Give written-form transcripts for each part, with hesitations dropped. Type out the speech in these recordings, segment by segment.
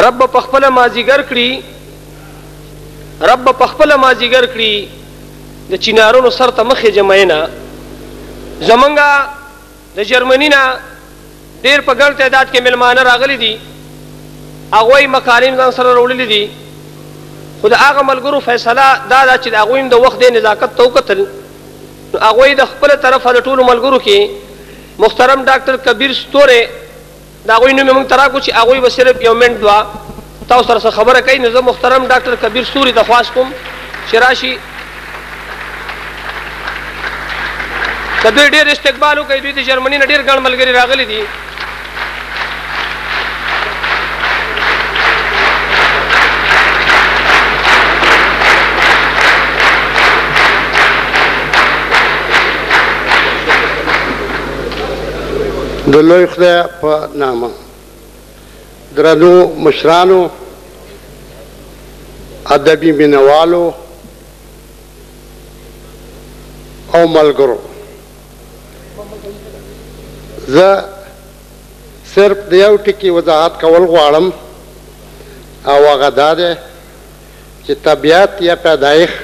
رب په خپل مازیګر کړي رب په خپل مازیګر کړي د چینارونو سر ته مخې جمعینا زمونږه د جرمني نه ډېر په ګڼ تعداد کې مېلمانه راغلي دي هغوی مکالم ځان سره راوړلي دي خو د هغه ملګرو فیصله دا ده چې د هغوی هم د وخت د نزاکت ته وکتل نو هغوی د خپله طرفه د ټولو ملګرو کې محترم ډاکټر کبیر ستورې د هغوی نوم یې موږ ته راکړو چې هغوی به صرف یو منټ دوه تاسو سره څه خبره کوي نو زه محترم ډاکټر کبیر ستوري درخواست کوم چې راشي د دوی ډېر استقبال وکړئ دوی د جرمني نه ډېر ګڼ ملګري راغلي دي د لوی خدای په نامه درنو مشرانو ادبي مینوالو او ملګرو زه صرف د یو ټکي وضاحت کول غواړم او هغه دا دی چې طبیعت یا پیدایښت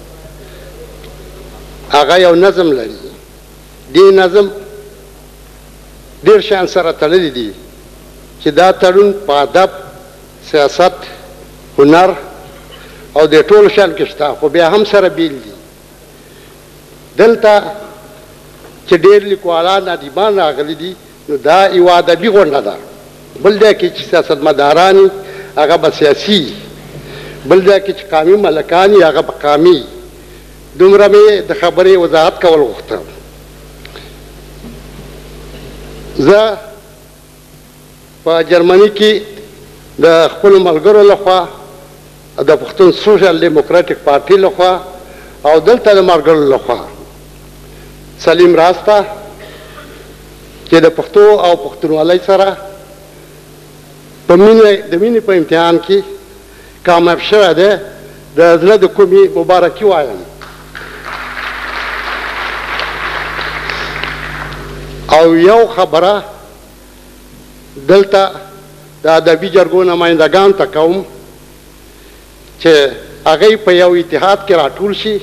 هغه یو نظم لري دې نظم ډېر شیان سره تړلي دي چې دا تړون په ادب سیاست هنر او د ټولو شیان کې شته خو بیا هم سره بیل دي دلته چې ډېر لیکوالان ادیبان راغلي دي نو دا یوه ادبي غونډه ده بل ځای کې چې سیاستمداران هغه به سیاسي بل ځای کې چې قامي ملکان هغه به قامي دومره مې د خبرې وضاحت کول غوښتم زه په جرمني کې د خپلو ملګرو لخوا د پښتون سوشل ډیموکراټیک پارټي لخوا او دلته د ملګرو لخوا سلیم راسته چې د پښتو او پښتونولۍ سره په د مینې په امتحان کې کامیاب شوی دی د زړه د کومې مبارکي وایم او یو خبره دلته د ادبي جرګو نمایندګانو ته کوم چې هغوی په یو اتحاد کې راټول شي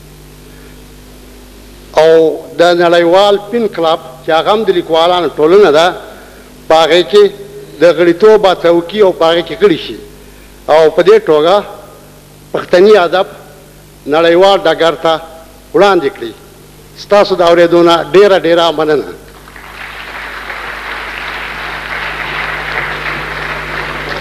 او د نړیوال پین کلب چې هغه هم د لیکوالانو ټولنه ده په هغې کې د غړیتوب هڅه او په هغې کې غړي شي او په دې توګه پښتني ادب نړیوال ډګر ته وړاندې کړي ستاسو د اورېدو نه ډېره ډېره مننه